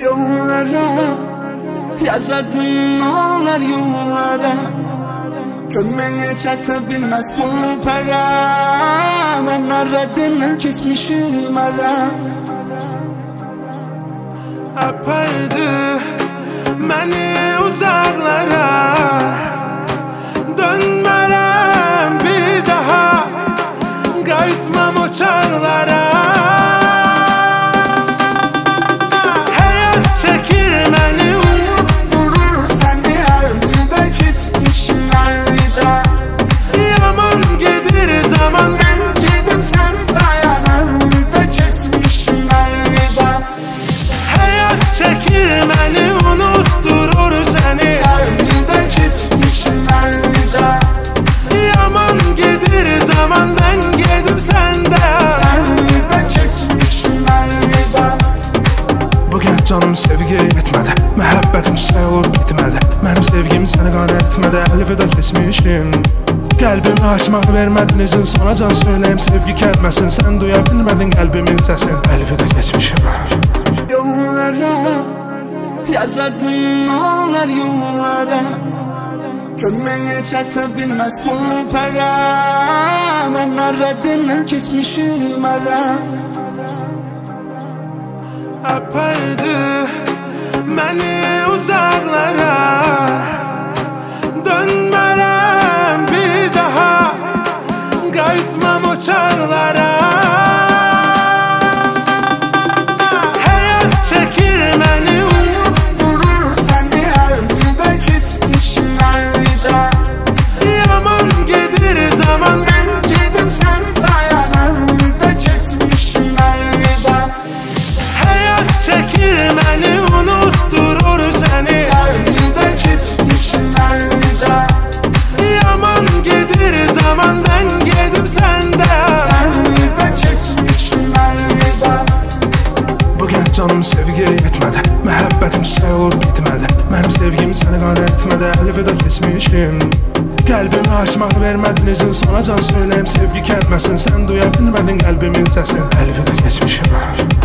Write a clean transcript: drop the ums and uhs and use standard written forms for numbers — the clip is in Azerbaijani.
Yollara yazardım onlar yollara. Gömmeye çatabilmez bu para. Ben aradığını kesmişim ara. Apardı beni uzaklara, dönmem bir daha, qayıtmam o çağlara. Hayat çekir beni, Umut vurur seni əlvida, keçmişim əlvida. yaman gedir zaman, Ben gedim sen dayan əlvida, keçmişim əlvida. hayat çekir beni, unutturur seni. Əlvida, keçmişim əlvida. Yaman gedir zaman, ben gedim senden. Əlvida, keçmişim əlvida. Bugün canım sevgi etmədi, məhəbbətim çiçək olub bitmədi. Mənim sevgim səni qane etmədi, əlvida keçmişim. Qəlbimi açmaq vermədin izin, sana can söyləyim sevgi kəlməsin. Sən duya bilmədin qəlbimin səsin, əlvida keçmişim. Yollara yazardım onlar yollara. Gömmeye çatabilmez bu para. Ben aradığını kesmişim ara. Apardı beni uzaklara, dönmem bir daha, qayıtmam o çağlara. Hayat çekir beni, Umut vurur seni əlvida, keçmişim əlvida. yaman gedir zaman, Ben gedim sen dayan əlvida, keçmişim əlvida. hayat çekir beni, unutturur seni. Əlvida, keçmişim əlvida. Yaman gedir zaman, ben gedim senden. Əlvida, keçmişim əlvida. Bugün canım sevgi etmədi, məhəbbətim çiçək olub bitmədi. Mənim sevgim səni qane etmədi, əlvida keçmişim. Qəlbimi açmaq vermədin izin, sana can söyləyim sevgi kəlməsin. Sən duya bilmədin qəlbimin səsin, əlvida keçmişim.